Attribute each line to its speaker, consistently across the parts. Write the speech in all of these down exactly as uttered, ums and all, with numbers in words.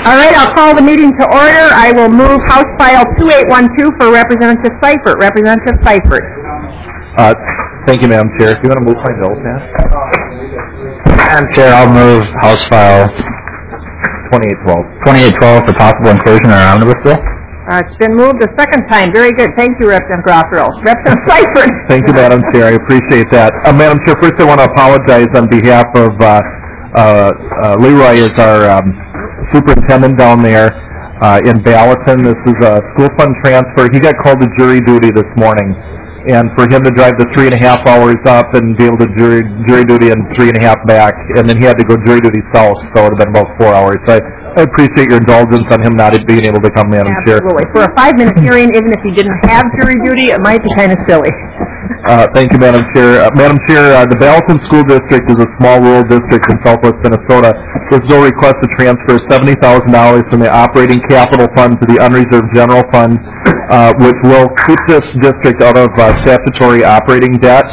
Speaker 1: All right, I'll call the meeting to order. I will move House File two eight one two for Representative Seifert. Representative Seifert.
Speaker 2: Uh, thank you, Madam Chair. If you want to move my bill, Pat?
Speaker 3: Madam Chair, I'll move House File
Speaker 2: twenty-eight twelve.
Speaker 3: twenty-eight twelve for possible inclusion in our omnibus bill.
Speaker 1: Uh, it's been moved a second time. Very good. Thank you, Representative Groffero. Representative Seifert.
Speaker 2: Thank you, Madam Chair. I appreciate that. Uh, Madam Chair, first I want to apologize on behalf of uh, uh, uh, Leroy is our um, superintendent down there uh, in Ballatin. This is a school fund transfer. He got called to jury duty this morning. And for him to drive the three and a half hours up and be able to jury, jury duty and three and a half back, and then he had to go jury duty south, so it would have been about four hours. So I, I appreciate your indulgence on him not being able to come, Madam Chair.
Speaker 1: Absolutely. For a five-minute hearing, even if he didn't have jury duty, it might be kind of silly.
Speaker 2: Uh, thank you, Madam Chair. Uh, Madam Chair, uh, the Ballatin School District is a small rural district in southwest Minnesota. This bill requests to transfer seventy thousand dollars from the operating capital fund to the unreserved general fund, uh, which will keep this district out of uh, statutory operating debt.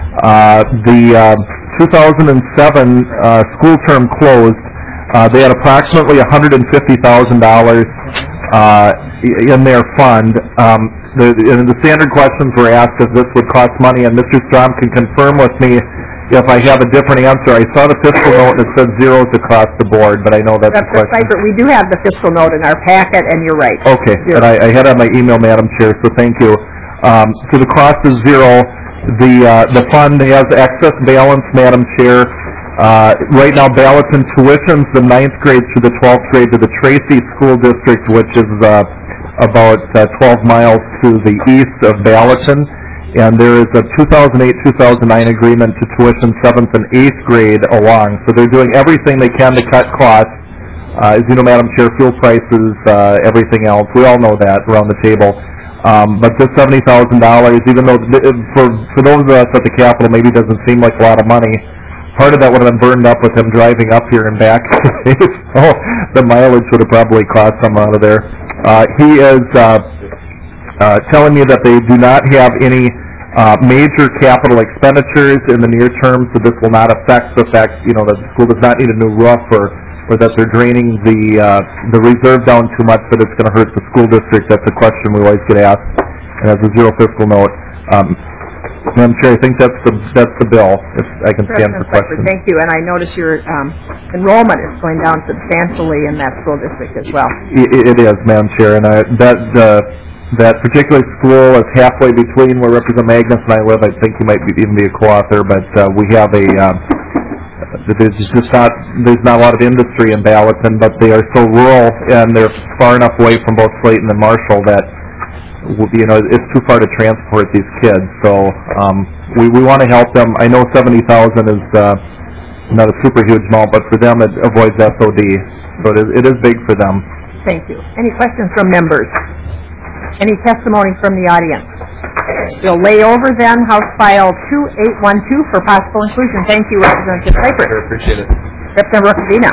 Speaker 2: Uh, the uh, two thousand seven uh, school term closed. Uh, they had approximately one hundred fifty thousand dollars uh, in their fund. Um, The, and the standard questions were asked if this would cost money, and Mister Strom can confirm with me if I have a different answer. I saw the fiscal note and it said zeros across the board, but I know that's the question.
Speaker 1: Seifert, we do have the fiscal note in our packet, and you're right.
Speaker 2: Okay, zero. And I, I had it on my email, Madam Chair, so thank you. Um, so the cost is zero. The uh, the fund has excess balance, Madam Chair. Uh, right now, Ballatin tuitions the ninth grade through the twelfth grade to the Tracy School District, which is uh, about uh, twelve miles to the east of Ballatin, and there is a two thousand eight two thousand nine agreement to tuition seventh and eighth grade along. So they're doing everything they can to cut costs. Uh, as you know, Madam Chair, fuel prices, uh, everything else, we all know that around the table. Um, but this seventy thousand dollars, even though th- for, for those of us at the Capitol, maybe doesn't seem like a lot of money, part of that would have been burned up with him driving up here and back. So the mileage would have probably cost some out of there. Uh, he is uh, uh, telling me that they do not have any uh, major capital expenditures in the near term, so this will not affect the fact, you know, that the school does not need a new roof, or, or that they're draining the uh, the reserve down too much that it's going to hurt the school district. That's a question we always get asked, and has a zero fiscal note. Um, Madam Chair, I think that's the that's the bill. If I can stand for questions.
Speaker 1: Thank you. And I notice your um, enrollment is going down substantially in that school district as well.
Speaker 2: It, it is, Madam Chair, and I, that uh, that particular school is halfway between where Representative Magnus and I live. I think he might be, even be a co-author, but uh, we have a. Um, there's just not there's not a lot of industry in Ballatin, but they are so rural and they're far enough away from both Slayton and Marshall that, you know, it's too far to transport these kids. So um, we we want to help them. I know seventy thousand is uh, not a super huge amount, but for them it avoids S O D. So it is it is big for them.
Speaker 1: Thank you. Any questions from members? Any testimony from the audience? We'll lay over then House File two eight one two for possible inclusion. Thank you, Representative Seifert.
Speaker 2: I appreciate it.
Speaker 1: Representative Rocavina.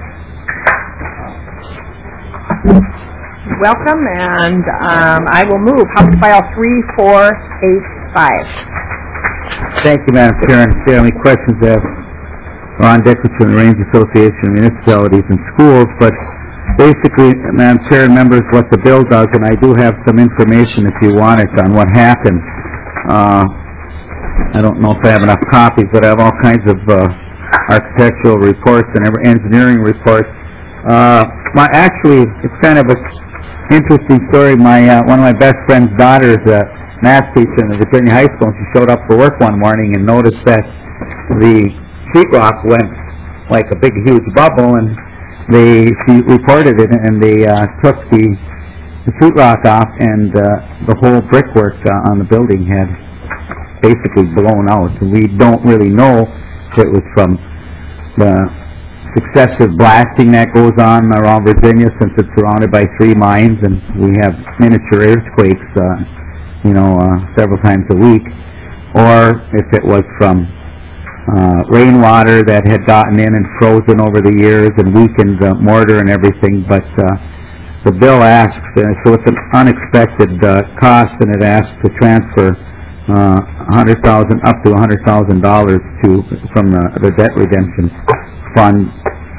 Speaker 1: Welcome, and um, I will move House File three four eight five.
Speaker 3: Thank you, Madam Chair. And if there are any questions, I have Ron Dickerson, Range Association of Municipalities and Schools, but basically, Madam Chair and members, what the bill does, and I do have some information if you want it on what happened. Uh, I don't know if I have enough copies, but I have all kinds of uh, architectural reports and engineering reports. Uh, my actually, it's kind of a interesting story. My uh, one of my best friend's daughters, a math teacher in the Virginia High School, and she showed up for work one morning and noticed that the sheetrock went like a big, huge bubble, and they she reported it, and they uh, took the the sheetrock off, and uh, the whole brickwork uh, on the building had basically blown out. And we don't really know if it was from the successive blasting that goes on around Virginia, since it's surrounded by three mines, and we have miniature earthquakes, uh, you know, uh, several times a week, or if it was from uh, rainwater that had gotten in and frozen over the years and weakened the mortar and everything. But uh, the bill asks, uh, so it's an unexpected uh, cost, and it asks to transfer uh, one hundred thousand up to one hundred thousand dollars to from the, the debt redemption fund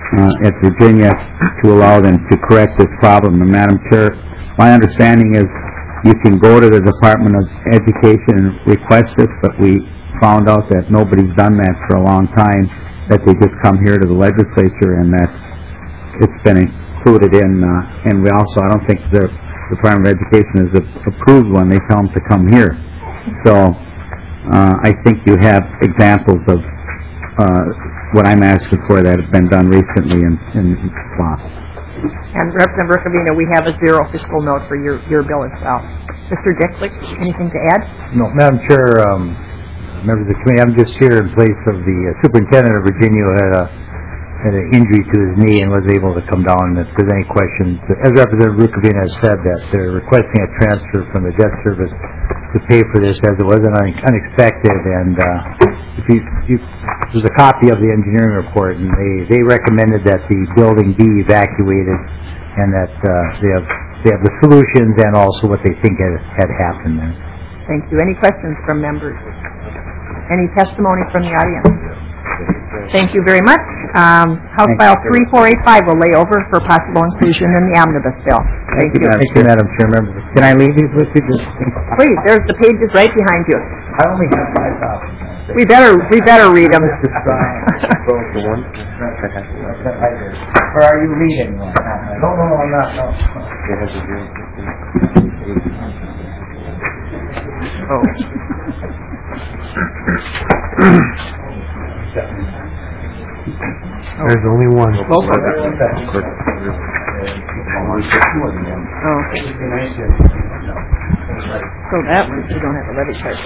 Speaker 3: uh, at Virginia to allow them to correct this problem. And Madam Chair, my understanding is you can go to the Department of Education and request this, but we found out that nobody's done that for a long time, that they just come here to the legislature and that it's been included in, uh, and we also, I don't think the Department of Education has approved one. They tell them to come here. So uh, I think you have examples of uh, what I'm asking for that have been done recently in, in law.
Speaker 1: And Representative Rukavina, we have a zero fiscal note for your, your bill as well. Mister Dicklick, anything to add?
Speaker 4: No, Madam Chair, um, members of the committee, I'm just here in place of the uh, Superintendent of Virginia who had a had an injury to his knee and was able to come down. And if there's any questions, as Representative Rukavina has said, that they're requesting a transfer from the debt service to pay for this, as it was un unexpected. And uh, if you, you, there's a copy of the engineering report, and they they recommended that the building be evacuated, and that uh, they have they have the solutions and also what they think had, had happened there.
Speaker 1: Thank you. Any questions from members? Any testimony from the audience? Thank you very much. Um, House File three four eight five will lay over for possible inclusion in the omnibus bill. Thank,
Speaker 4: Thank
Speaker 1: you.
Speaker 4: you, Thank you, Madam Chair. Members, can I leave these with you? Just
Speaker 1: Please, there's the pages right behind you.
Speaker 4: I only have five copies.
Speaker 1: We better we better read them.
Speaker 4: Or are you reading one? No, no, no, I'm not. No.
Speaker 1: Oh.
Speaker 4: There's only one.
Speaker 1: Both of them. Oh. So that one, you don't have a levy charge.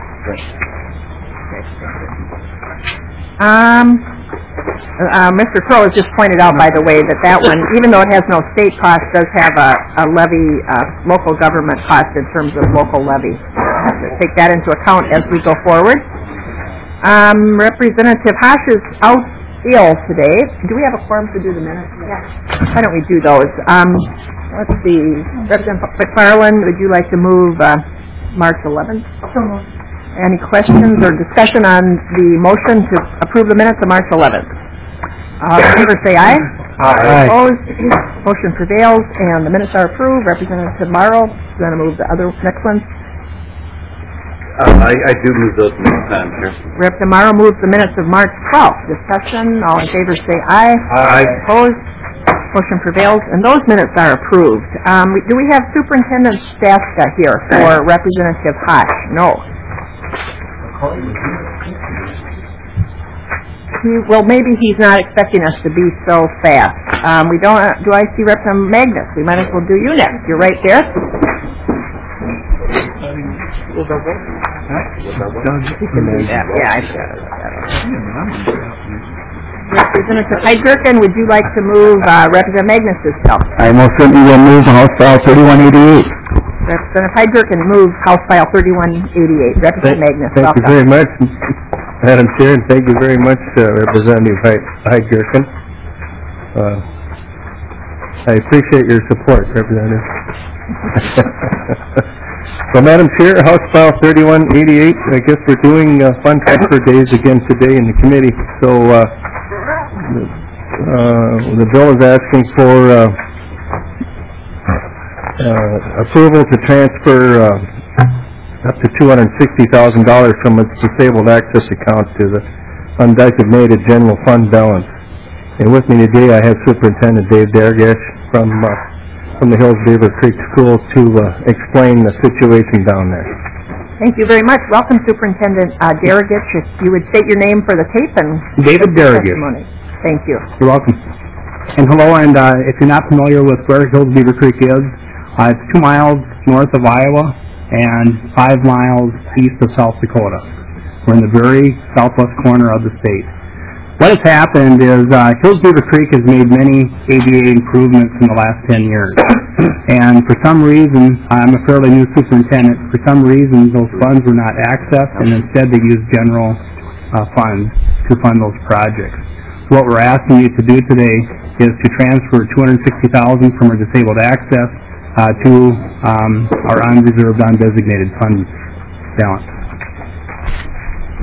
Speaker 1: Um, uh, Mister Crow has just pointed out, by the way, that that one, even though it has no state cost, does have a, a levy, uh, local government cost in terms of local levy. We'll have to take that into account as we go forward. Um, Representative Hash is out ill today. Do we have a quorum to do the minutes? Yeah. Why don't we do those? Um, let's see. Representative McFarland, would you like to move uh, March eleventh? So moved. Any questions or discussion on the motion to approve the minutes of March eleventh? All in favor say aye.
Speaker 4: Aye.
Speaker 1: Opposed? Motion prevails and the minutes are approved. Representative Morrow is going to move the other next ones.
Speaker 5: Uh, I, I do move those minutes, Madam Chair.
Speaker 1: Representative Morrow moves the minutes of March twelfth. Discussion. All in favor say aye.
Speaker 5: Aye.
Speaker 1: Opposed? Motion prevails, and those minutes are approved. Um, we, do we have Superintendent Staska here for Representative Hash? No. He, well, maybe he's not expecting us to be so fast. Um, we don't. Do I see Representative Magnus? We might as well do you next. You're right there. He can do that. Yeah, I got it. Representative Heidgerken, would you like to move uh, Representative Magnus's bill?
Speaker 3: I most certainly will move House File thirty-one eighty-eight.
Speaker 1: Representative Heidgerken moves House File thirty-one eighty-eight. Representative Magnus,
Speaker 4: Thank
Speaker 1: welcome.
Speaker 4: you very much, Madam Chair, and thank you very much, uh, Representative Heidgerken. Uh, I appreciate your support, Representative. So, Madam Chair, House File thirty-one eighty-eight, I guess we're doing uh, fund transfer days again today in the committee. So, uh, the, uh, the bill is asking for uh, uh, approval to transfer uh, up to two hundred sixty thousand dollars from its disabled access account to the undesignated general fund balance. And with me today, I have Superintendent Dave Dargash from uh, from the Hills Beaver Creek School to uh, explain the situation down there.
Speaker 1: Thank you very much. Welcome, Superintendent uh, Dargich. If you would state your name for the tape and
Speaker 6: David Dargich.
Speaker 1: testimony. Thank you.
Speaker 6: You're welcome. And hello, and uh, if you're not familiar with where Hills Beaver Creek is, uh, it's two miles north of Iowa and five miles east of South Dakota. We're in the very southwest corner of the state. What has happened is uh, Hills Beaver Creek has made many A D A improvements in the last ten years. And for some reason, I'm a fairly new superintendent, for some reason those funds were not accessed, and instead they used general uh, funds to fund those projects. So what we're asking you to do today is to transfer two hundred sixty thousand dollars from our disabled access uh, to um, our unreserved, undesignated fund balance.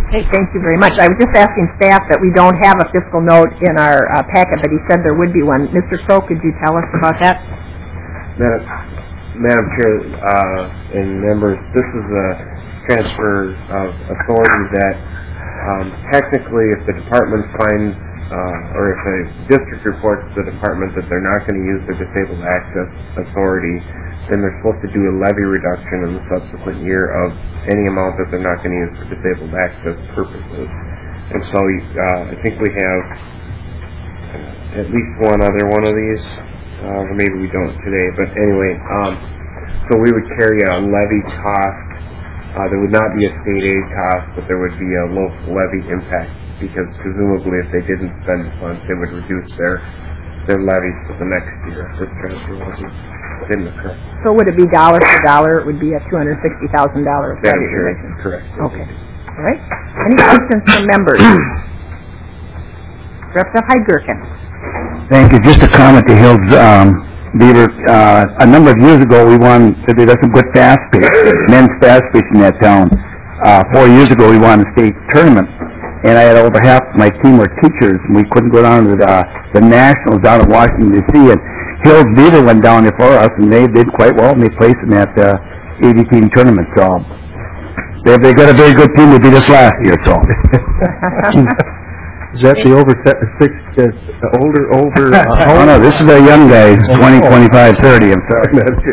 Speaker 1: Okay, thank you very much. I was just asking staff that we don't have a fiscal note in our uh, packet, but he said there would be one. Mister Crow, could you tell us about that?
Speaker 7: Madam, Madam Chair uh, and members, this is a transfer of authority that um, technically if the department finds uh, or if a district reports to the department that they're not going to use their disabled access authority, then they're supposed to do a levy reduction in the subsequent year of any amount that they're not going to use for disabled access purposes. And so uh, I think we have at least one other one of these, uh, or maybe we don't today, but anyway, um, so we would carry a levy cost. Uh, there would not be a state aid cost, but there would be a local levy impact, because presumably if they didn't spend the funds, they would reduce their their levies for the next year if this transfer wasn't didn't occur.
Speaker 1: So would it be dollar for dollar? It would be a two hundred sixty thousand dollars levy reduction?
Speaker 7: Correct.
Speaker 1: Okay. All right. Any questions from members? Representative Heidgerken.
Speaker 3: Thank you. Just a comment to Hills um, Beaver. Uh, a number of years ago, we won, there's some good fast pitch, men's fast pitch in that town. Uh, four years ago, we won a state tournament, and I had over half my team were teachers, and we couldn't go down to the, uh, the Nationals down in Washington, D C, and Hills Beaver went down there for us, and they did quite well, and they placed in that uh, eighty-team tournament, so they, they got a very good team. They beat us last year, so.
Speaker 2: Is that the over six, uh, older, over? Uh,
Speaker 3: oh, no, this is a young guy, twenty, twenty-five, thirty, I'm sorry.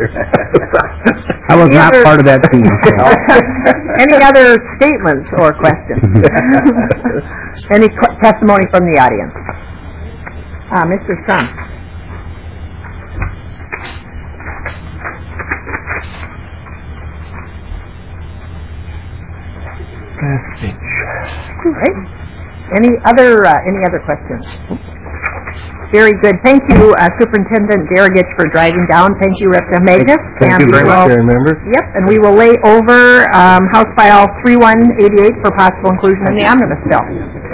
Speaker 6: I was not
Speaker 1: Other-
Speaker 6: part of that team.
Speaker 1: Any other statements or questions? Any qu- testimony from the audience? Uh, Mister Strom. Right. Any other uh, any other questions? Very good. Thank you, uh, Superintendent Darragich, for driving down. Thank you, Representative Magnus.
Speaker 2: Thank
Speaker 1: and
Speaker 2: you very
Speaker 1: we
Speaker 2: much,
Speaker 1: will-
Speaker 2: members.
Speaker 1: Yep, and we will lay over um, House File three one eight eight for possible inclusion in the omnibus bill.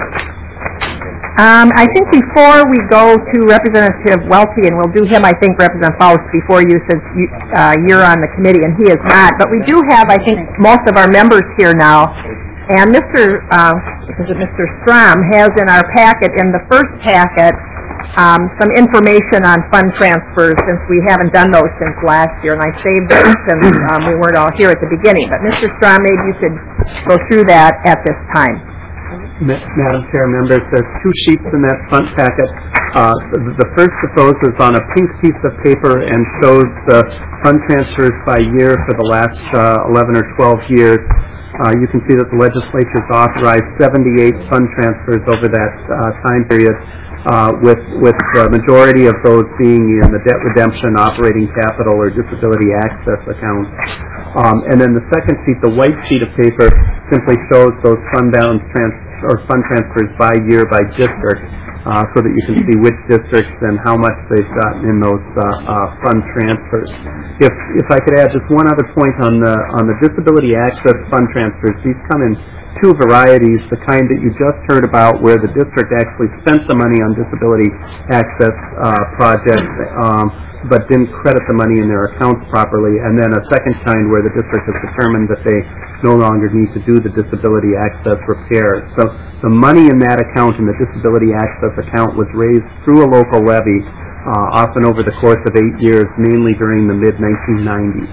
Speaker 1: Um, I think before we go to Representative Welty, and we'll do him, I think, Representative Faust, before you, since you, uh, you're on the committee and he is not, but we do have, I think, most of our members here now. And Mister Uh, is it Mister Strom has in our packet, in the first packet, um, some information on fund transfers, since we haven't done those since last year, and I saved them since um, we weren't all here at the beginning. But Mister Strom, maybe you could go through that at this time.
Speaker 6: Ma- Madam Chair, members, there's two sheets in that front packet. Uh, the, the first of those is on a pink piece of paper and shows the fund transfers by year for the last uh, eleven or twelve years. Uh, you can see that the legislature has authorized seventy-eight fund transfers over that uh, time period, uh, with with the majority of those being in the debt redemption, operating capital, or disability access accounts. Um, and then the second sheet, the white sheet of paper, simply shows those fund balance transfers or fund transfers by year by district, uh, so that you can see which districts and how much they've gotten in those uh, uh, fund transfers. If if I could add just one other point on the on the disability access fund transfers, these come in two varieties: the kind that you just heard about, where the district actually spent the money on disability access uh, projects, um, but didn't credit the money in their accounts properly, and then a second kind where the district has determined that they no longer need to do the disability access repairs. So the money in that account, in the disability access account, was raised through a local levy, uh, often over the course of eight years, mainly during the mid nineteen nineties.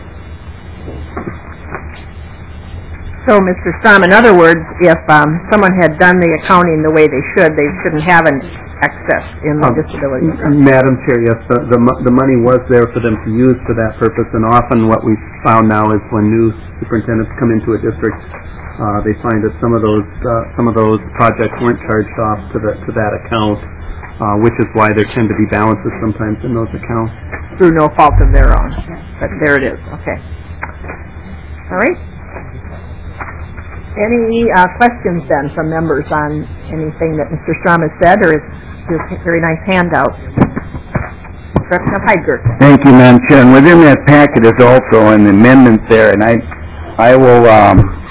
Speaker 1: So, Mister Strom, in other words, if um, someone had done the accounting the way they should, they shouldn't have an excess in the
Speaker 6: Um,
Speaker 1: disability.
Speaker 6: Madam Chair, yes, the, the, mo- the money was there for them to use for that purpose, and often what we found now is when new superintendents come into a district, uh, they find that some of those uh, some of those projects weren't charged off to the to that account, uh, which is why there tend to be balances sometimes in those accounts.
Speaker 1: Through no fault of their own. But there it is. Okay. All right. Any uh, questions then from members on anything that Mister Strom has said, or is his very nice handout? Representative Heidgerken.
Speaker 3: Thank you, Madam Chair. And within that packet is also an amendment there, and I, I will um,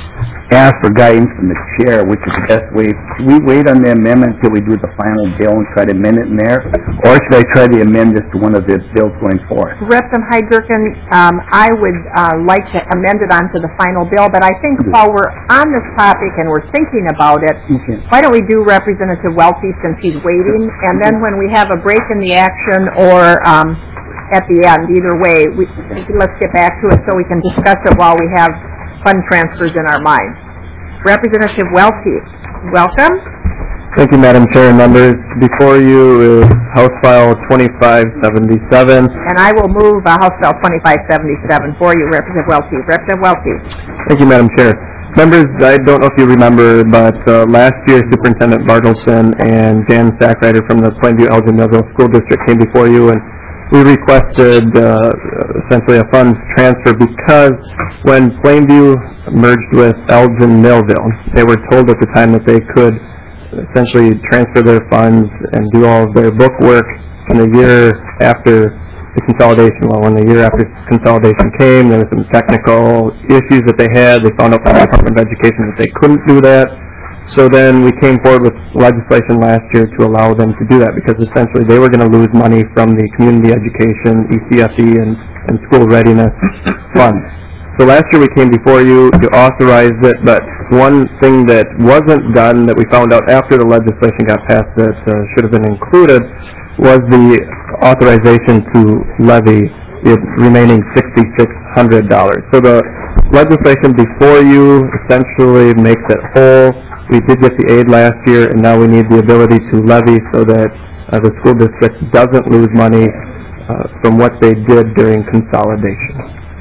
Speaker 3: ask for guidance from the chair, which is the best way. Should we wait on the amendment until we do the final bill and try to amend it in there? Or should I try to amend this to one of the bills going forward?
Speaker 1: Representative Hydrkin, um, I would uh, like to amend it onto the final bill, but I think while we're on this topic and we're thinking about it,
Speaker 3: Okay.
Speaker 1: why don't we do Representative Welty since he's waiting, and then when we have a break in the action or um, at the end, either way, we, let's get back to it so we can discuss it while we have fund transfers in our minds. Representative Welty, welcome.
Speaker 8: Thank you, Madam Chair and members. Before you is House File twenty-five seventy-seven.
Speaker 1: And I will move uh, House Bill twenty-five seventy-seven for you, Representative Welty. Representative Welty.
Speaker 8: Thank you, Madam Chair. Members, I don't know if you remember, but uh, last year Superintendent Bartleson and Jan Stackrider from the Plainview Elgin Millville School District came before you, and we requested uh, essentially a funds transfer because when Plainview merged with Elgin Millville, they were told at the time that they could essentially transfer their funds and do all of their book work in the year after the consolidation. Well, when the year after consolidation came, there were some technical issues that they had. They found out from the Department of Education that they couldn't do that. So then we came forward with legislation last year to allow them to do that because essentially they were going to lose money from the community education, E C F E, and, and school readiness funds. So last year we came before you to authorize it, but one thing that wasn't done that we found out after the legislation got passed that uh, should have been included was the authorization to levy the remaining six thousand six hundred dollars. So the legislation before you essentially makes it whole. We did get the aid last year, and now we need the ability to levy so that uh, the school district doesn't lose money uh, from what they did during consolidation.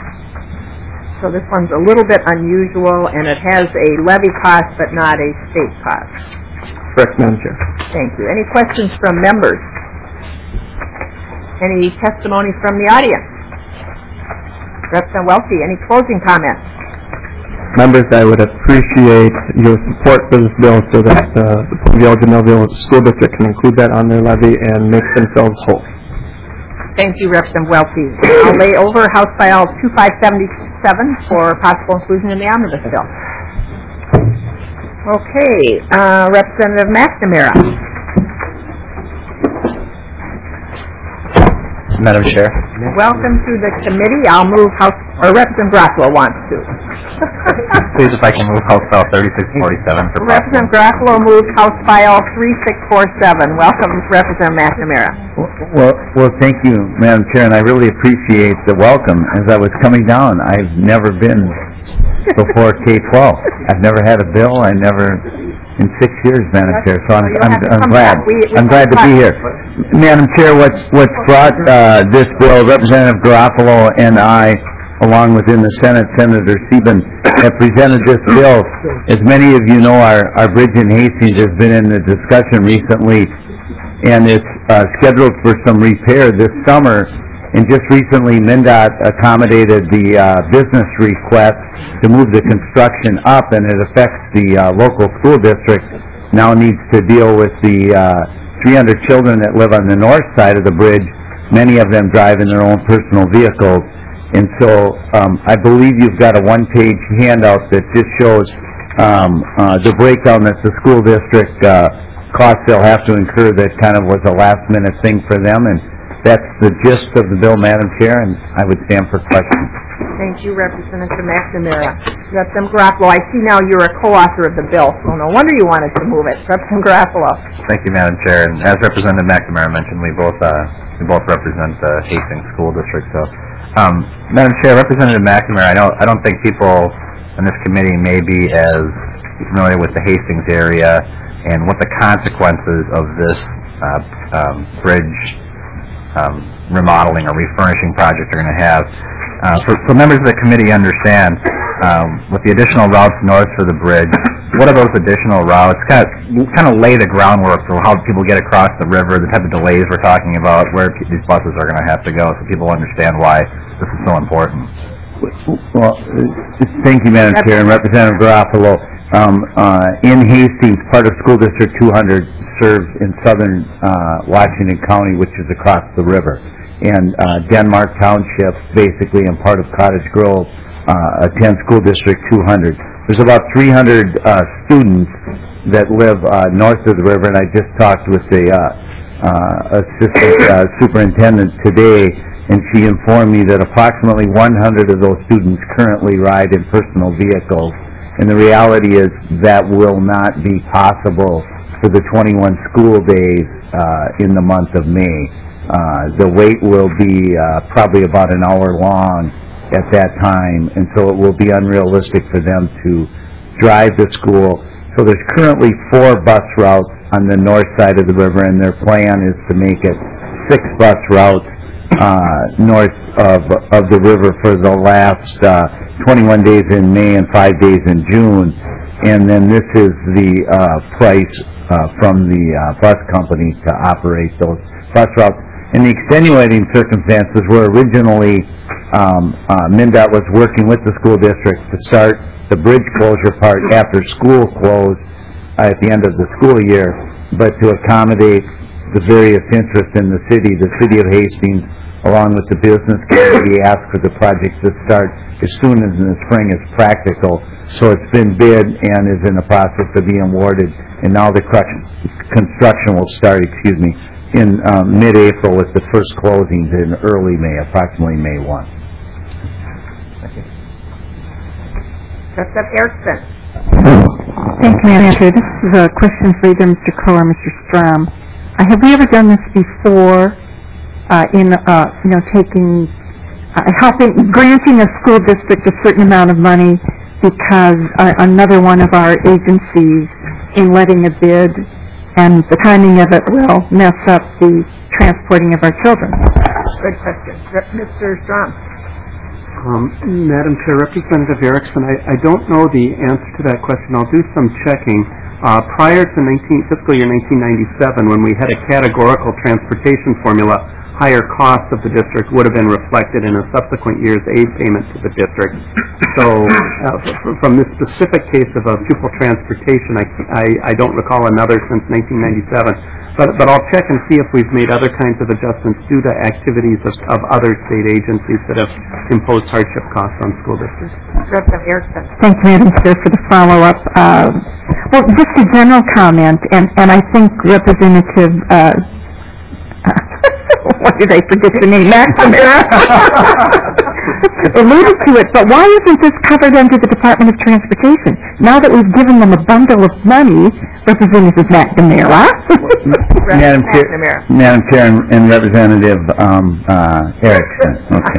Speaker 1: So this one's a little bit unusual, and it has a levy cost but not a state cost.
Speaker 8: Correct, Madam Chair.
Speaker 1: Thank you. Any questions from members? Any testimony from the audience? Representative Welty, any closing comments?
Speaker 8: Members, I would appreciate your support for this bill so that uh, the Plainview Elgin Millville School District can include that on their levy and make themselves whole.
Speaker 1: Thank you, Representative Welty. I'll lay over House File twenty-five seventy-seven for possible inclusion in the omnibus bill. Okay, uh, Representative McNamara.
Speaker 9: Madam Chair.
Speaker 1: Welcome to the committee. I'll move House, or Representative Garofalo wants to.
Speaker 9: Please, if I can move House File thirty-six forty-seven for
Speaker 1: Representative Garofalo moves House File thirty-six forty-seven. Welcome, Representative McNamara.
Speaker 3: Well, well, thank you, Madam Chair, and I really appreciate the welcome. As I was coming down, I've never been before K twelve. I've never had a bill. I never, in six years, Madam Chair. So I'm, I'm, I'm glad. I'm glad to be here, Madam Chair. What's what's brought uh, this bill? Representative Garofalo and I, along with in the Senate, Senator Sieben, have presented this bill. As many of you know, our our bridge in Hastings has been in the discussion recently, and it's uh, scheduled for some repair this summer. And just recently, MnDOT accommodated the uh, business request to move the construction up, and it affects the uh, local school district. Now needs to deal with the uh, three hundred children that live on the north side of the bridge. Many of them drive in their own personal vehicles. And so um, I believe you've got a one-page handout that just shows um, uh, the breakdown that the school district uh, costs they'll have to incur that kind of was a last-minute thing for them. And that's the gist of the bill, Madam Chair, and I would stand for questions.
Speaker 1: Thank you, Representative McNamara. Representative Garofalo, I see now you're a co-author of the bill, so no wonder you wanted to move it. Representative Garofalo.
Speaker 9: Thank you, Madam Chair. And as Representative McNamara mentioned, we both uh, we both represent the Hastings School District. So, um, Madam Chair, Representative McNamara, I don't I don't think people in this committee may be as familiar with the Hastings area and what the consequences of this uh, um, bridge um, remodeling or refurnishing project are going to have. Uh, for, for members of the committee understand, um, with the additional routes north for the bridge, what are those additional routes? Kind of, kind of lay the groundwork for how people get across the river, the type of delays we're talking about, where these buses are going to have to go, so people understand why this is so important.
Speaker 3: Well, thank you, Madam Chair, and Representative Garofalo. Um, uh, in Hastings, part of School District two hundred serves in southern uh, Washington County, which is across the river. And uh, Denmark Township, basically, and part of Cottage Grove, uh, attend School District two hundred. there's about three hundred uh, students that live uh, north of the river, and I just talked with the uh, uh, assistant uh, superintendent today, and she informed me that approximately one hundred of those students currently ride in personal vehicles, and the reality is that will not be possible for the twenty-one school days uh, in the month of May. Uh, the wait will be uh, probably about an hour long at that time, and so it will be unrealistic for them to drive to school. So there's currently four bus routes on the north side of the river, and their plan is to make it six bus routes uh, north of of the river for the last uh, twenty-one days in May and five days in June. And then this is the uh, price uh, from the uh, bus company to operate those bus routes. And the extenuating circumstances were originally um, uh, MnDOT was working with the school district to start the bridge closure part after school closed uh, at the end of the school year, but to accommodate the various interests in the city, the city of Hastings, along with the business community, asked for the project to start as soon as in the spring as practical. So it's been bid and is in the process of being awarded, and now the construction will start, excuse me, in um, mid-April with the first closings in early May, approximately May first.
Speaker 1: Representative Erickson.
Speaker 10: Thank you, Manager. This is a question for either Mister Crow or Mister Strom. Uh, have we ever done this before uh, in, uh, you know, taking, uh, helping, granting a school district a certain amount of money because uh, another one of our agencies in letting a bid and the timing of it will mess up the transporting of our children?
Speaker 1: Good question. Mister Strom.
Speaker 6: Um, Madam Chair, Representative Erickson, I, I don't know the answer to that question. I'll do some checking. Uh, prior to nineteen, fiscal year nineteen ninety-seven, when we had a categorical transportation formula, higher costs of the district would have been reflected in a subsequent year's aid payment to the district. So uh, from this specific case of a pupil transportation, I, I, I don't recall another since nineteen ninety-seven. But, but I'll check and see if we've made other kinds of adjustments due to activities of, of other state agencies that have imposed hardship costs on school districts.
Speaker 1: Representative Erickson.
Speaker 10: Thank you, Madam Chair, for the follow-up. Uh, well, just a general comment, and, and I think Representative, uh, what did I forget the name? McNamara alluded to it, but why isn't this covered under the Department of Transportation? Now that we've given them a bundle of money, Representative McNamara.
Speaker 3: Madam Chair, Madam Chair and, and Representative um, uh, Erickson. Okay.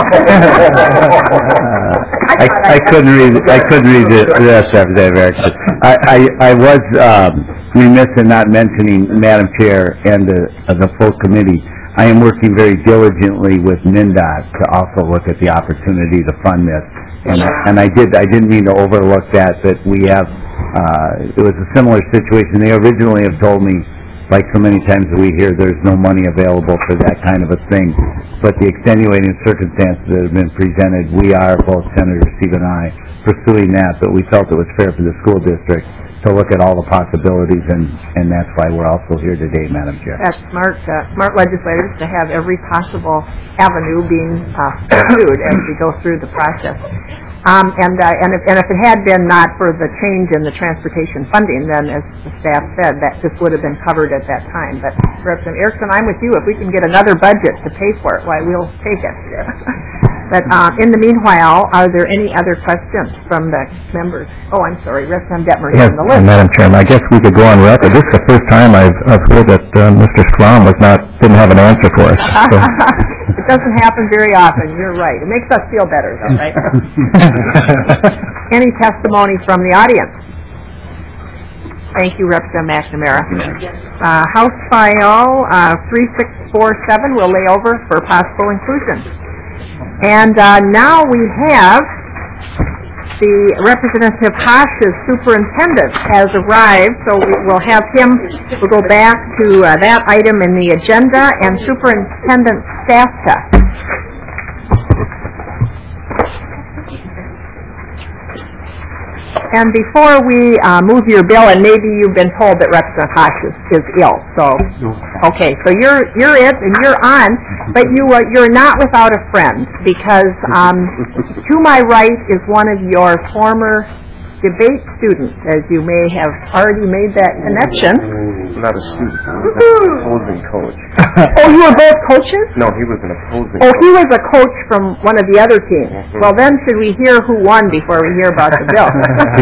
Speaker 3: uh, I, I couldn't read. I couldn't read the rest, Representative Erickson. I, I, I was um, remiss in not mentioning, Madam Chair and the uh, the full committee. I am working very diligently with MnDOT to also look at the opportunity to fund this, and and I did I didn't mean to overlook that that we have. Uh, it was a similar situation. They originally have told me, like so many times we hear, there's no money available for that kind of a thing. But the extenuating circumstances that have been presented, we are, both Senator Steve and I, pursuing that, but we felt it was fair for the school district to look at all the possibilities, and, and that's why we're also here today, Madam Chair.
Speaker 1: That's smart, uh, smart legislators to have every possible avenue being uh, pursued as we go through the process. Um, and, uh, and, if, and if it had been not for the change in the transportation funding, then as the staff said, that this would have been covered at that time. But Representative Erickson, I'm with you. If we can get another budget to pay for it, why, we'll take it. But uh, in the meanwhile, are there any other questions from the members? Oh, I'm sorry, Representative Detmer is
Speaker 11: Yes,
Speaker 1: on the list.
Speaker 11: Madam Chairman, I guess we could go on record. This is the first time I've, I've heard that uh, Mister Strom was not didn't have an answer for us. So.
Speaker 1: It doesn't happen very often. You're right. It makes us feel better, though, right? Any testimony from the audience? Thank you, Representative McNamara. Uh, House File uh, three six four seven will lay over for possible inclusion. And uh, now we have the Representative Haash's superintendent has arrived, so we will have him, we'll go back to uh, that item in the agenda, and Superintendent Stafka. And before we uh, move your bill, and maybe you've been told that Representative Haash is, is ill, so okay, so you're you're it and you're on, but you uh, you're not without a friend, because um, to my right is one of your former debate student, as you may have already made that connection.
Speaker 7: Not a student, he was an opposing coach.
Speaker 1: Oh, you were both coaches?
Speaker 7: No, he was an opposing
Speaker 1: Oh,
Speaker 7: coach.
Speaker 1: he was a coach from one of the other teams. Well, then should we hear who won before we hear about the bill?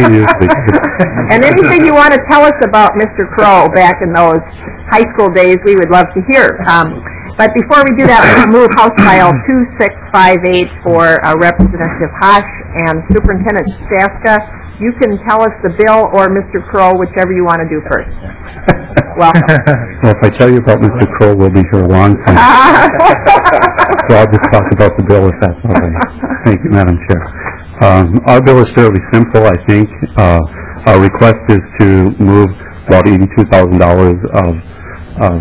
Speaker 1: And anything you want to tell us about Mister Crow back in those high school days, we would love to hear. Um, but before we do that, we're going to move House File two six five eight for uh, Representative Haas and Superintendent Staska. You can tell us the bill or Mister Crow, whichever you want to do first. Welcome.
Speaker 6: Well, if I tell you about Mister Crow, we'll be here a long time. So I'll just talk about the bill if that's all right. Thank you, Madam Chair. Um, our bill is fairly simple, I think. Uh, our request is to move about eighty-two thousand dollars of uh,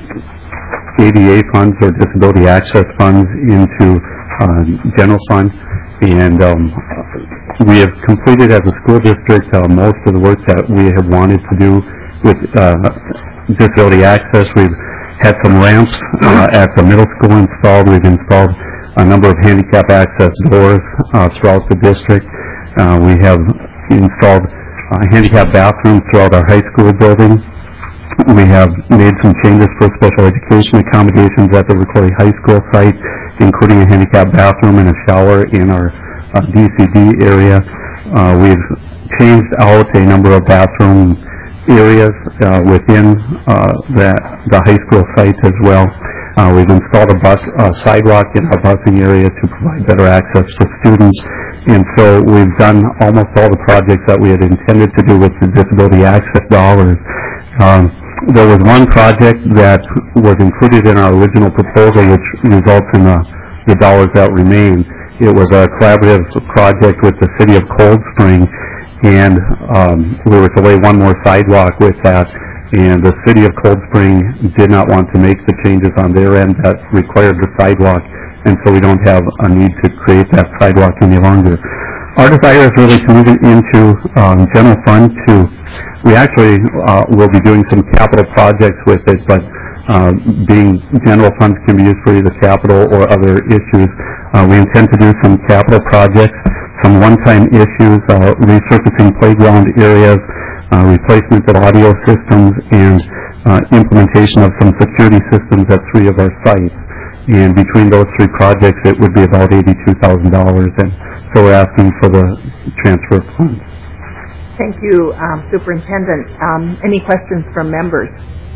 Speaker 6: A D A funds or disability access funds into uh, general fund, and um, we have completed as a school district uh, most of the work that we have wanted to do with uh, disability access. We've had some ramps uh, at the middle school installed. We've installed a number of handicap access doors uh, throughout the district. Uh, we have installed uh, handicap bathrooms throughout our high school building. We have made some changes for special education accommodations at the Recorey High School site, including a handicap bathroom and a shower in our uh, D C D area. Uh, we've changed out a number of bathroom areas uh, within uh, the, the high school site as well. Uh, we've installed a bus uh, sidewalk in our busing area to provide better access to students. And so we've done almost all the projects that we had intended to do with the disability access dollars. Um, there was one project that was included in our original proposal, which results in the, the dollars that remain. It was a collaborative project with the city of Cold Spring, and um, we were to lay one more sidewalk with that. And the city of Cold Spring did not want to make the changes on their end that required the sidewalk, and so we don't have a need to create that sidewalk any longer. Our desire is really to move it into um, general fund to, we actually uh, will be doing some capital projects with it, but uh, being general funds can be used for either capital or other issues. Uh, we intend to do some capital projects, some one-time issues, uh, resurfacing playground areas, uh, replacement of audio systems, and uh, implementation of some security systems at three of our sites. And between those three projects, it would be about eighty-two thousand dollars, and so we're asking for the transfer of funds.
Speaker 1: Thank you, um, Superintendent. Um, any questions from members?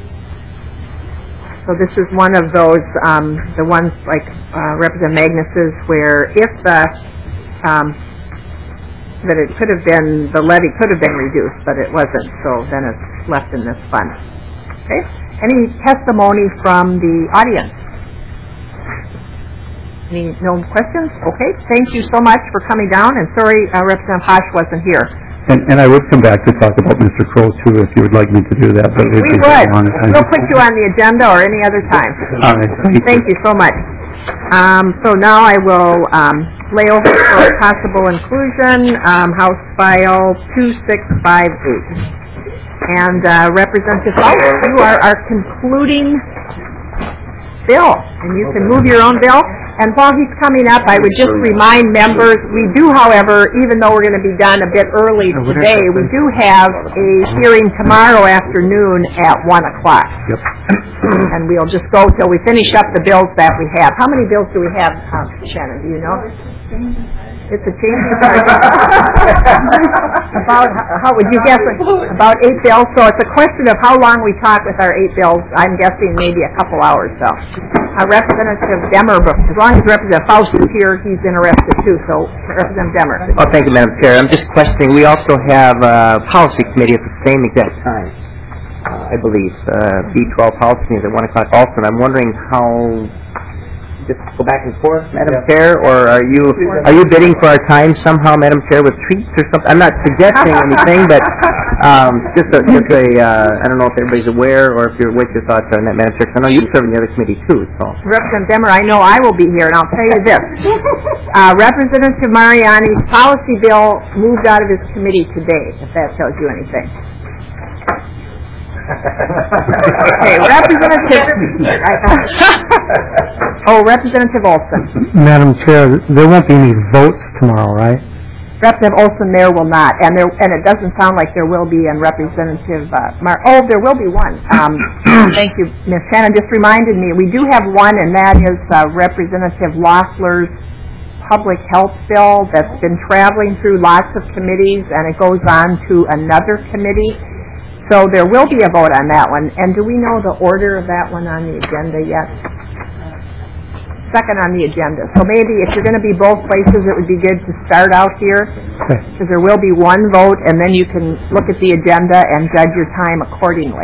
Speaker 1: So this is one of those, um, the ones like uh, Representative Magnus's, where if the um, that it could have been, the levy could have been reduced, but it wasn't, so then it's left in this fund. Okay? Any testimony from the audience? Any, no questions? Okay, thank you so much for coming down, and sorry uh, Representative Haas wasn't here.
Speaker 6: And, and I would come back to talk about Mister Crow, too, if you would like me to do that. But
Speaker 1: we would. We'll put you on the agenda or any other time.
Speaker 6: All right, thank,
Speaker 1: thank you. you so much. Um, so now I will um, lay over for possible inclusion, um, House File two six five eight. And uh, Representative Fowler, you are our concluding bill, and you can move your own bill. And while he's coming up, I would just remind members, we do, however, even though we're going to be done a bit early today, we do have a hearing tomorrow afternoon at one o'clock.
Speaker 6: Yep.
Speaker 1: And we'll just go till we finish up the bills that we have. How many bills do we have, um, Shannon? Do you know? It's a changing target. About, how would you guess? About eight bills. So it's a question of how long we talk with our eight bills. I'm guessing maybe a couple hours. So, uh, Representative Demmer, as long as Representative Faust is here, he's interested too. So, Representative Demmer.
Speaker 12: Oh, thank you, Madam Chair. I'm just questioning. We also have a policy committee at the same exact time, uh, I believe. Uh, B twelve policy committee is at one o'clock also. And I'm wondering how. Just go back and forth, Madam yeah. Chair, or are you are you bidding for our time somehow, Madam Chair, with treats or something? I'm not suggesting anything, but um, just a, just a uh, I don't know if everybody's aware or if you're what your thoughts are on that, Madam Chair. Because I know you serve in the other committee too. So,
Speaker 1: Representative Demmer, I know I will be here, and I'll tell you this: uh, Representative Mariani's policy bill moved out of his committee today. If that tells you anything. Okay, Representative. oh, Representative Olson.
Speaker 13: Madam Chair, there won't be any votes tomorrow, right?
Speaker 1: Representative Olson there will not, and there, and it doesn't sound like there will be, and Representative uh, Mar, oh, there will be one. Um, thank you, Miz Shannon just reminded me, we do have one, and that is uh, Representative Loeffler's public health bill that's been traveling through lots of committees, and it goes on to another committee. So there will be a vote on that one. And do we know the order of that one on the agenda yet? Second on the agenda. So maybe if you're going to be both places, it would be good to start out here, because there will be one vote, and then you can look at the agenda and judge your time accordingly.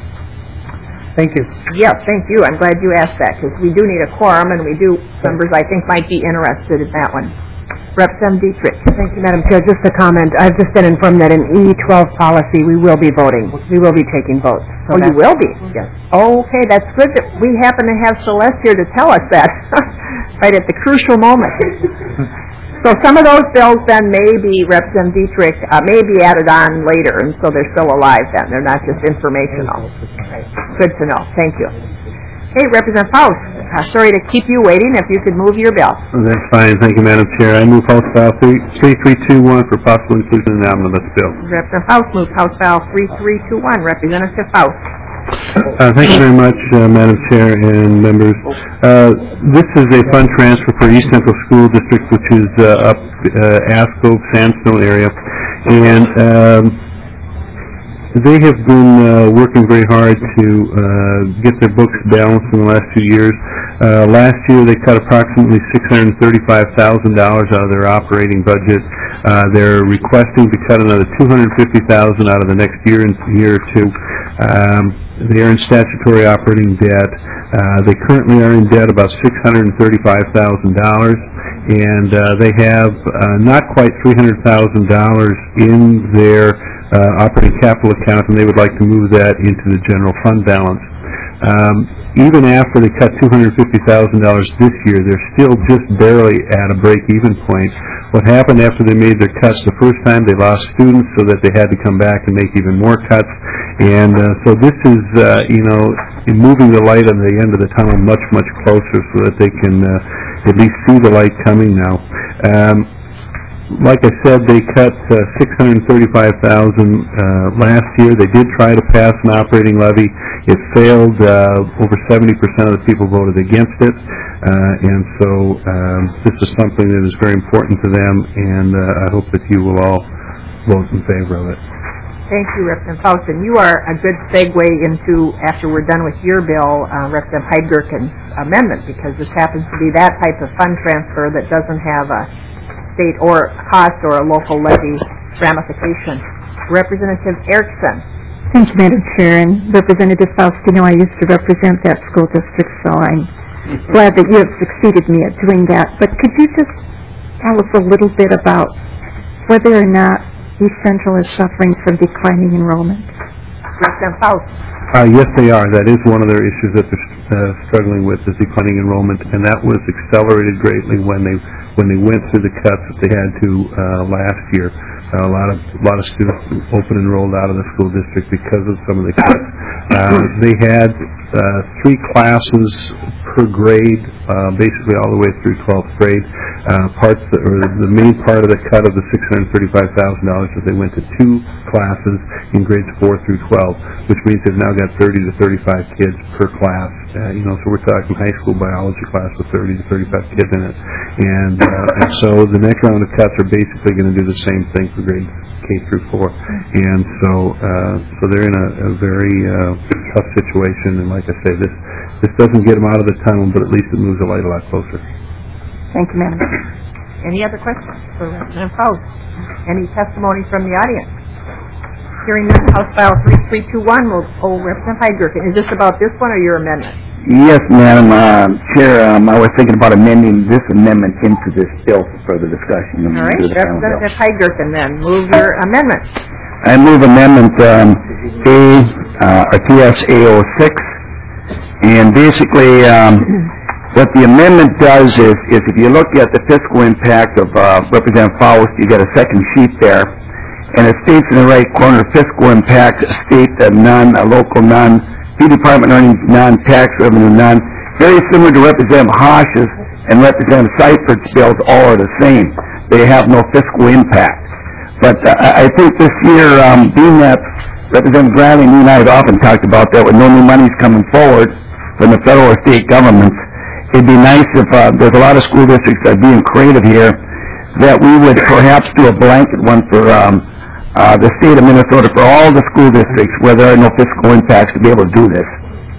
Speaker 6: Thank you.
Speaker 1: Yes, thank you. I'm glad you asked that, because we do need a quorum, and we do, members I think might be interested in that one. Representative Dietrich.
Speaker 13: Thank you, Madam Chair. Just a comment. I've just been informed that in E twelve policy, we will be voting. We will be taking votes.
Speaker 1: Oh,
Speaker 13: So
Speaker 1: you
Speaker 13: that's-
Speaker 1: will be? Yes. Okay, that's good that we happen to have Celeste here to tell us that, right at the crucial moment. So some of those bills then may be, Representative Dietrich, uh, may be added on later, and so they're still alive then. They're not just informational. Right. Good to know. Thank you. Hey, Representative Faust, uh, sorry to keep you waiting. If you could move your bill.
Speaker 14: That's fine. Thank you, Madam Chair. I move House File three three two one for possible inclusion in the omnibus bill.
Speaker 1: Representative Faust moves House File three three two one. Representative Faust.
Speaker 14: Uh, thank you very much, uh, Madam Chair and members. Uh, this is a fund transfer for East Central School District, which is uh, up uh, Ascove, Sandstone area, and um, they have been uh, working very hard to uh, get their books balanced in the last few years. Uh, last year, they cut approximately six hundred thirty-five thousand dollars out of their operating budget. Uh, they're requesting to cut another two hundred fifty thousand dollars out of the next year and year or two. Um, they are in statutory operating debt. Uh, they currently are in debt about six hundred thirty-five thousand dollars, and uh, they have uh, not quite three hundred thousand dollars in their uh, operating capital account, and they would like to move that into the general fund balance. Um, even after they cut two hundred fifty thousand dollars this year, they're still just barely at a break-even point. What happened after they made their cuts the first time, they lost students, so that they had to come back and make even more cuts. And uh, so this is, uh, you know, moving the light on the end of the tunnel much, much closer so that they can uh, at least see the light coming now. Um, Like I said, they cut uh, six hundred thirty-five thousand dollars uh, last year. They did try to pass an operating levy. It failed. Uh, over seventy percent of the people voted against it. Uh, and so um, this is something that is very important to them, and uh, I hope that you will all vote in favor of it.
Speaker 1: Thank you, Representative Faust. And you are a good segue into, after we're done with your bill, uh, Representative Heidgerken's amendment, because this happens to be that type of fund transfer that doesn't have a state or cost or a local levy ramification. Representative Erickson.
Speaker 10: Thank you, Madam Chair. And Representative Faust, you know I used to represent that school district, so I'm glad that you have succeeded me at doing that. But could you just tell us a little bit about whether or not East Central is suffering from declining enrollment?
Speaker 1: Representative Faust.
Speaker 14: Uh, yes, they are. That is one of their issues that they're uh, struggling with, is declining enrollment, and that was accelerated greatly when they when they went through the cuts that they had to uh, last year. Uh, a lot of a lot of students open enrolled out of the school district because of some of the cuts. Uh, they had uh, three classes per grade, uh, basically all the way through twelfth grade. Uh, parts that, or the main part of the cut of the six hundred thirty-five thousand dollars is they went to two classes in grades four through twelve, which means they've now got thirty to thirty-five kids per class. Uh, you know, so we're talking high school biology class with thirty to thirty-five kids in it. And, uh, and so the next round of cuts are basically going to do the same thing for grades K through four. And so, uh, so they're in a, a very uh, tough situation. And like I say, this this doesn't get them out of the tunnel, but at least it moves the light a lot closer.
Speaker 1: Thank you, Madam. Any other questions for Representative Faust? Any testimony from the audience? Hearing none, House File three three two one will, oh, Representative Heidgerken. Is this about this one or your amendment?
Speaker 11: Yes, Madam uh, Chair. Um, I was thinking about amending this amendment into this bill for further discussion.
Speaker 1: All right, Representative Heidgerken, then. Move your amendment.
Speaker 11: I move amendment um, A, uh, or T S A oh six, and basically um, what the amendment does is, is if you look at the fiscal impact of uh, Representative Faust, you get a second sheet there, and it states in the right corner, fiscal impact, state uh, none, a local none, fee department earnings none, tax revenue none. Very similar to Representative Haas's and Representative Seifert bills, all are the same. they have no fiscal impact. But uh, I I think this year, um, being that Representative Bradley and you and I had often talked about that with no new monies coming forward from the federal or state governments, it'd be nice if, uh, there's a lot of school districts that are being creative here, that we would perhaps do a blanket one for um, uh, the state of Minnesota, for all the school districts where there are no fiscal impacts, to be able to do this.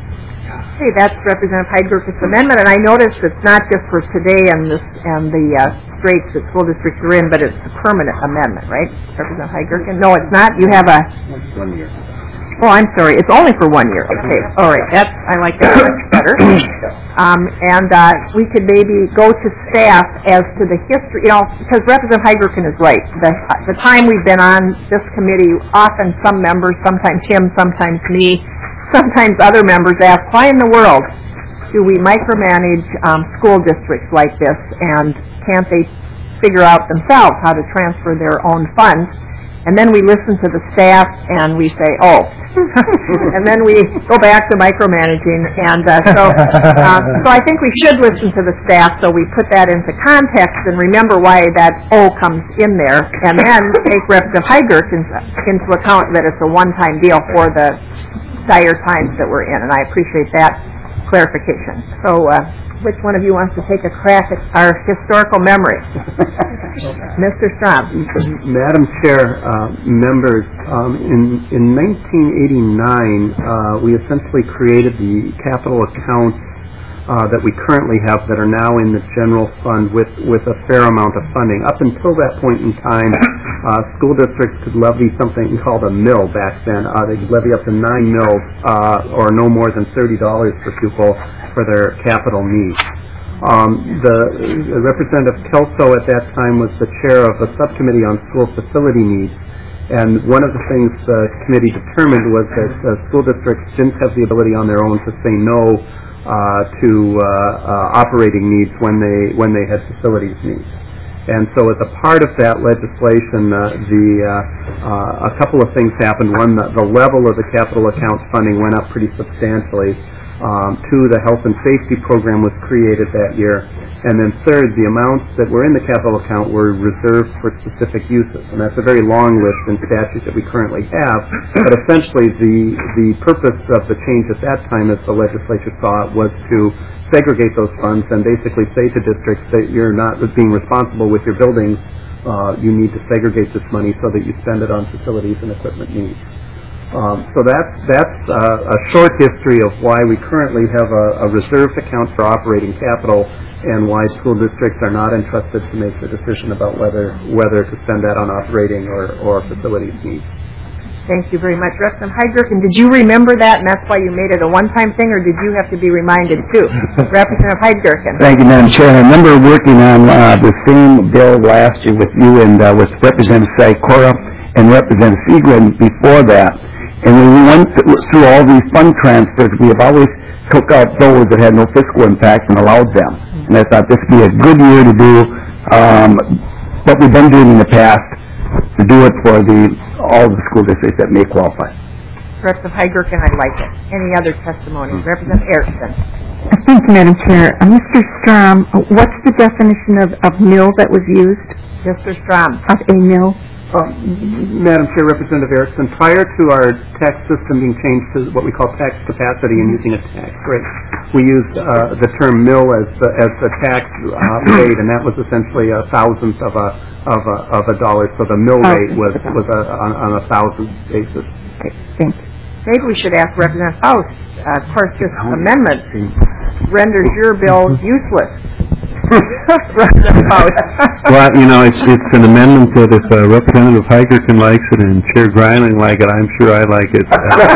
Speaker 1: Okay, that's Representative Heidgerken's amendment, and I noticed it's not just for today and this and the uh, straits that school districts are in, but it's a permanent amendment, right, Representative Heidgerken? No, it's not. You have a.
Speaker 7: One year.
Speaker 1: Oh, I'm sorry. It's only for one year. Okay, all right. That's I like that much better. Um, and uh, we could maybe go to staff as to the history, you know, because Representative Heidgerken is right. The the time we've been on this committee, often some members, sometimes him, sometimes me. Sometimes other members ask, why in the world do we micromanage um, school districts like this, and can't they figure out themselves how to transfer their own funds? And then we listen to the staff and we say, oh. And then we go back to micromanaging. And uh, so uh, so I think we should listen to the staff, so we put that into context and remember why that O comes in there, and then take Representative Heidgerken into account that it's a one-time deal for the dire times that we're in, and I appreciate that clarification. So, uh, which one of you wants to take a crack at our historical memory? Mister Strom.
Speaker 6: Madam Chair, uh, members, um, in, in nineteen eighty-nine, uh, we essentially created the capital accounts uh, that we currently have that are now in the general fund with, with a fair amount of funding. Up until that point in time, uh, school districts could levy something called a mill back then. Uh, they could levy up to nine mills, uh, or no more than thirty dollars per pupil for their capital needs. Um, the, the Representative Kelso at that time was the chair of a subcommittee on school facility needs, and one of the things the committee determined was that uh, school districts didn't have the ability on their own to say no uh, to uh, uh, operating needs when they when they had facilities needs. And so as a part of that legislation, uh, the uh, uh, a couple of things happened. One, the, the level of the capital accounts funding went up pretty substantially. Um, two, the health and safety program was created that year. And then third, the amounts that were in the capital account were reserved for specific uses. And that's a very long list in statute that we currently have. But essentially, the, the purpose of the change at that time, as the legislature saw it, was to segregate those funds and basically say to districts that you're not being responsible with your buildings. Uh, you need to segregate this money so that you spend it on facilities and equipment needs. Um, so that's, that's uh, a short history of why we currently have a, a reserved account for operating capital and why school districts are not entrusted to make the decision about whether whether to spend that on operating or, or facilities needs.
Speaker 1: Thank you very much. Representative Heidgerken, did you remember that, and that's why you made it a one-time thing, or did you have to be reminded too? Representative Heidgerken.
Speaker 11: Thank you, Madam Chair. I remember working on uh, the same bill last year with you and uh, with Representative Sikora and Representative Seagren before that. And when we went through all these fund transfers, we have always took out those that had no fiscal impact and allowed them. And I thought this would be a good year to do um, what we've been doing in the past, to do it for the all the school districts that may qualify.
Speaker 1: Representative Heidgerken, I like it. Any other testimony? Representative Erickson.
Speaker 10: Thank you, Madam Chair. Uh, Mister Strom, what's the definition of, of mill that was used?
Speaker 1: Mister Strom.
Speaker 10: Of a mill?
Speaker 6: Uh, Madam Chair, Representative Erickson, prior to our tax system being changed to what we call tax capacity and using a tax rate, we used uh, the term mill as the, as the tax uh, rate, and that was essentially a thousandth of a of a of a dollar. So the mill rate was was a, on, on a thousand basis.
Speaker 10: Okay, thank you.
Speaker 1: Maybe we should ask Representative Faust. Uh, of course, this amendment renders your bill useless.
Speaker 14: Well, you know, it's it's an amendment that if uh, Representative Heidgerken likes it and Chair Greiling like it, I'm sure I like it.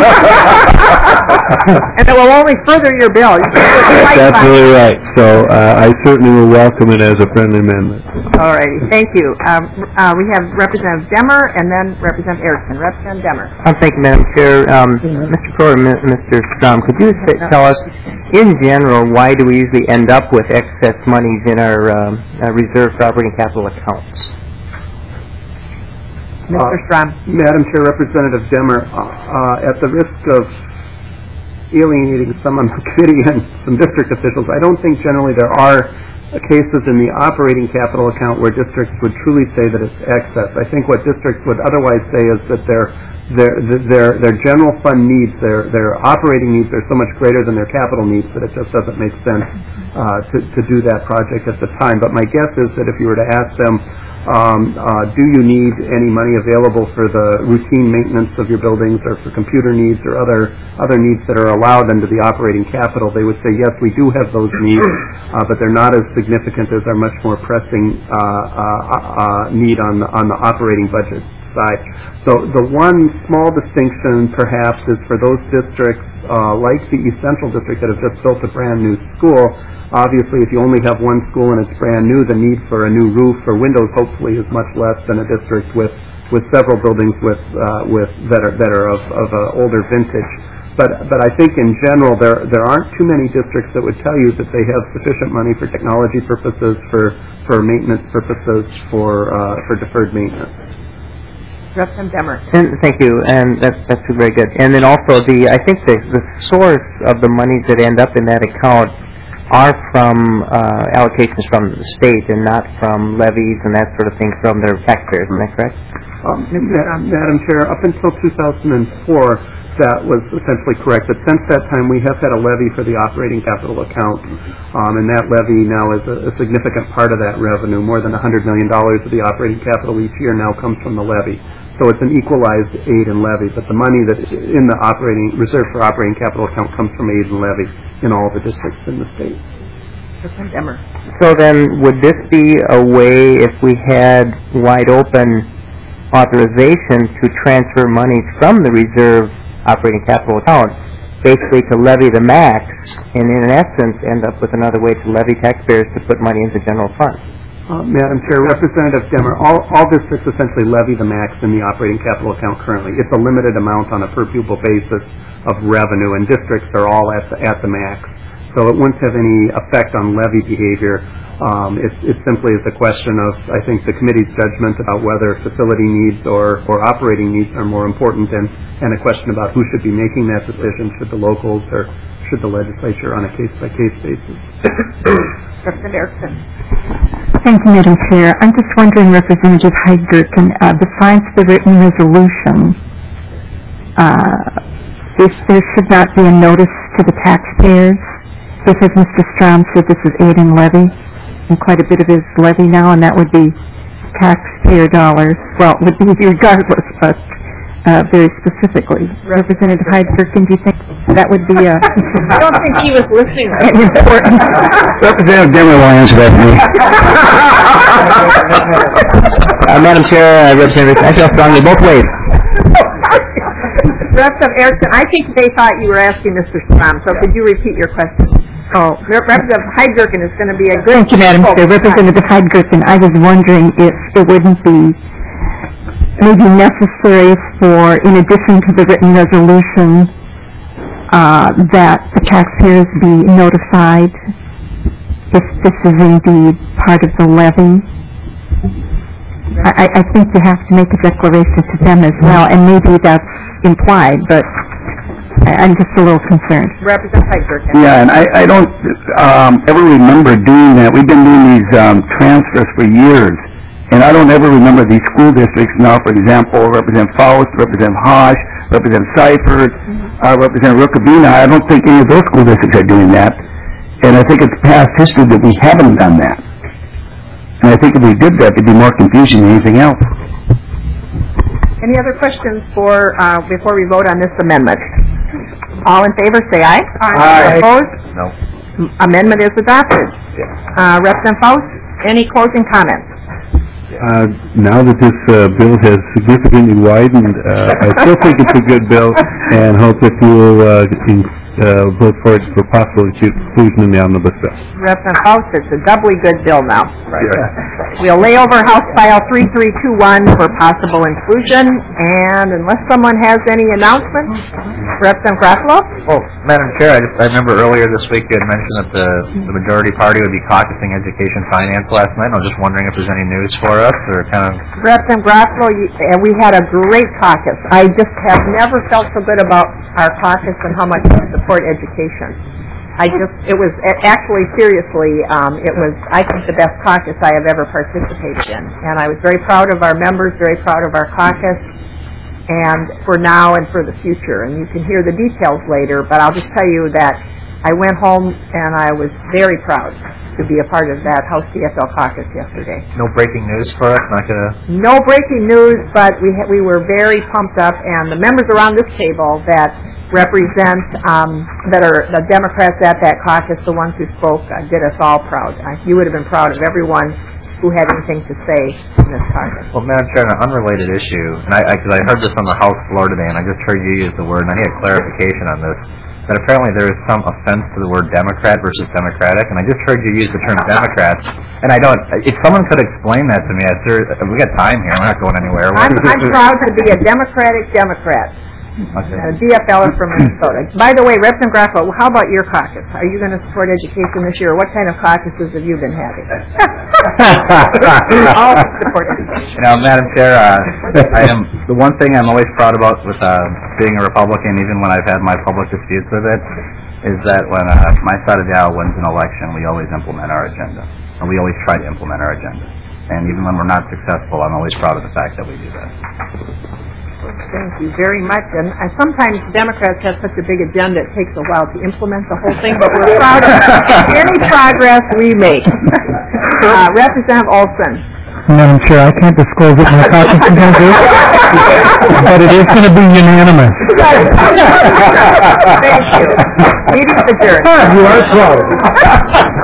Speaker 1: And it will only further your bill. You
Speaker 14: That's really right. So uh, I certainly will welcome it as a friendly amendment.
Speaker 1: All righty. Thank you. Um, uh, we have Representative Demmer and then Representative Erickson. Representative Demmer.
Speaker 12: Um, thank you, Madam Chair. Um, Mister Crowder, Mister Strom, could you say, tell us, in general, why do we usually end up with excess monies in our um, uh, reserve for operating capital accounts?
Speaker 1: Mister Strom.
Speaker 6: Uh, Madam Chair, Representative Demmer, uh, uh, at the risk of alienating some on the committee and some district officials. I don't think generally there are cases in the operating capital account where districts would truly say that it's excess. I think what districts would otherwise say is that their their their their general fund needs, their their operating needs are so much greater than their capital needs that it just doesn't make sense uh, to to do that project at the time. But my guess is that if you were to ask them, um, uh, do you need any money available for the routine maintenance of your buildings or for computer needs or other other needs that are allowed under the operating capital, they would say yes, we do have those needs, uh, but they're not as significant as our much more pressing uh, uh, uh, need on the, on the operating budget side. So the one small distinction perhaps is for those districts uh, like the East Central District that have just built a brand new school. Obviously, if you only have one school and it's brand new, the need for a new roof or windows hopefully is much less than a district with with several buildings with uh, with that are that are of, of uh, older vintage. But but I think in general there there aren't too many districts that would tell you that they have sufficient money for technology purposes, for for maintenance purposes, for uh, for deferred maintenance.
Speaker 1: Representative Demmer.
Speaker 12: And thank you, and that's that's very good. And then also the I think the the source of the monies that end up in that account are from uh, allocations from the state and not from levies and that sort of thing from their taxpayers. Isn't that correct?
Speaker 6: Um, Madam Chair, up until two thousand four, that was essentially correct. But since that time, we have had a levy for the operating capital account, um, and that levy now is a, a significant part of that revenue. More than one hundred million dollars of the operating capital each year now comes from the levy. So it's an equalized aid and levy, but the money that's in the operating reserve for operating capital account comes from aid and levy in all the districts in the state.
Speaker 1: Representative Demmer.
Speaker 12: So then, would this be a way, if we had wide open authorization to transfer monies from the reserve operating capital account, basically to levy the max, and in essence end up with another way to levy taxpayers to put money into general fund?
Speaker 6: Uh, Madam Chair, Representative Demmer, all, all districts essentially levy the max in the operating capital account currently. It's a limited amount on a per pupil basis of revenue, and districts are all at the, at the max. So it wouldn't have any effect on levy behavior. Um, it's, it simply is a question of, I think, the committee's judgment about whether facility needs or, or operating needs are more important, and, and a question about who should be making that decision, should the locals or should the legislature on a case-by-case basis.
Speaker 1: Representative Erickson.
Speaker 10: Thank you, Madam Chair. I'm just wondering, Representative Heidgerken, uh, besides the written resolution, uh, if there should not be a notice to the taxpayers, if, as Mister Strom said, this is aid and levy, and quite a bit of it is levy now, and that would be taxpayer dollars. Well, it would be regardless, but uh, very specifically. Representative Heidgerken, do you think that would be a...
Speaker 1: I don't think he was listening.
Speaker 10: An important...
Speaker 11: Representative Demmer will answer that for me.
Speaker 12: uh, Madam Chair, uh, Representative, I feel strongly both ways.
Speaker 1: Representative Erickson, I think they thought you were asking Mister Strom, so could you repeat your question? Oh, Representative Heidgerken is going to be a good...
Speaker 10: Thank you, Madam Chair. Representative Heidgerken, I was wondering if it wouldn't be maybe necessary for, in addition to the written resolution, uh, that the taxpayers be notified if this is indeed part of the levy. I, I think you have to make a declaration to them as well, and maybe that's implied, but I, I'm just a little concerned.
Speaker 1: Representative Heidgerken.
Speaker 11: Yeah, and I, I don't um, ever remember doing that. We've been doing these um, transfers for years, and I don't ever remember these school districts now, for example, Representative Faust, Representative Hosh, Representative Seifert, mm-hmm. uh, Representative Rukabina. I don't think any of those school districts are doing that, and I think it's past history that we haven't done that. And I think if we did that, there'd be more confusion than anything else.
Speaker 1: Any other questions for uh, before we vote on this amendment? All in favor, say aye.
Speaker 11: Aye.
Speaker 1: Opposed?
Speaker 9: No.
Speaker 1: M- Amendment is adopted. Uh, Representative Faust, any closing comments?
Speaker 14: Uh, now that this uh, bill has significantly widened, uh, I still think it's a good bill, and hope that you will uh, in, uh, vote for it for possible inclusion in the omnibus bill.
Speaker 1: Representative Faust, it's a doubly good bill now.
Speaker 14: Right.
Speaker 1: We'll lay over House File three three two one for possible inclusion, and unless someone has any announcements, Representative Garofalo?
Speaker 9: Well, Madam Chair, I, just, I remember earlier this week you had mentioned that the, the majority party would be caucusing education finance last night. I was just wondering if there's any news for us, or kind of...
Speaker 1: Representative Garofalo, you- we had a great caucus. I just have never felt so good about our caucus and how much we support support education. I just, it was, actually, seriously, um, it was, I think, the best caucus I have ever participated in. And I was very proud of our members, very proud of our caucus, and for now and for the future. And you can hear the details later, but I'll just tell you that I went home and I was very proud to be a part of that House D F L caucus yesterday.
Speaker 9: No breaking news for us? Not gonna...
Speaker 1: No breaking news, but we ha- we were very pumped up, and the members around this table that represent, um, that are the Democrats at that caucus, the ones who spoke, uh, did us all proud. Uh, you would have been proud of everyone who had anything to say in this caucus.
Speaker 9: Well, Madam Chair, on an unrelated issue, and I, I, cause I heard this on the House floor today, and I just heard you use the word, and I need a clarification on this, that apparently there is some offense to the word Democrat versus Democratic, and I just heard you use the term Democrats, and I don't, if someone could explain that to me, I sure, we got time here, we're not going anywhere.
Speaker 1: I'm, I'm proud to be a Democratic Democrat.
Speaker 9: Okay.
Speaker 1: A D F L er from Minnesota. By the way, Representative Graffo, how about your caucus? Are you going to support education this year? What kind of caucuses have you been having? All support education.
Speaker 9: You know, Madam Chair, uh, I am the one thing I'm always proud about with uh, being a Republican, even when I've had my public disputes with it, is that when uh, my side of the aisle wins an election, we always implement our agenda, and we always try to implement our agenda. And even when we're not successful, I'm always proud of the fact that we do that.
Speaker 1: Thank you very much. And uh, sometimes Democrats have such a big agenda, it takes a while to implement the whole thing, but we're proud of any progress we make. Uh, Representative Olson.
Speaker 15: Madam Chair, I can't disclose what my caucus is going to do, but it is going to be unanimous.
Speaker 1: Thank you. Meeting adjourned.
Speaker 15: You are close.